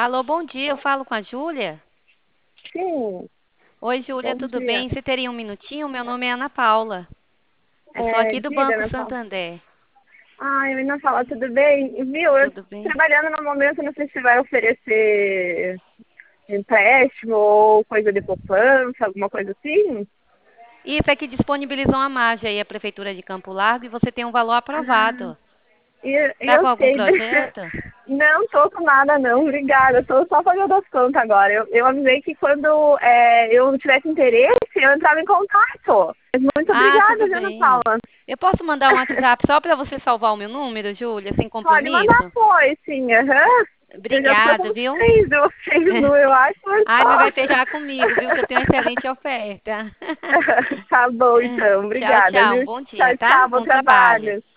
Alô, bom dia. Eu falo com a Júlia. Sim, Oi, Júlia, bom tudo dia. bem? Você teria um minutinho? Meu nome é Ana Paula. Eu sou aqui do Diga, Banco Ana Paula. Santander. Ai, Ana Paula, tudo bem? Viu, eu Tudo bem? trabalhando no momento, não sei se vai oferecer empréstimo ou coisa de poupança, alguma coisa assim. Isso é que disponibilizou a margem aí, a Prefeitura de Campo Largo, e você tem um valor Ah, aprovado. e Tá eu com algum sei. projeto? Não tô com nada, não, obrigada. Tô só fazendo as contas agora. Eu avisei que quando eu tivesse interesse, eu entrava em contato. Mas muito Ah, tudo obrigada, Ana bem. Paula. Eu posso mandar um WhatsApp só para você salvar o meu número, Júlia, sem Pode mandar compromisso? foi, sim, aham. Eu já tô Obrigada, com viu? seis no eu acho, mas Ai, mas vai só. fechar comigo, viu? Que eu tenho uma excelente oferta. Tá bom, então. Tchau, Obrigada, tchau. Um viu? bom Tchau, dia, tá? tchau. Bom Bom trabalho. trabalho.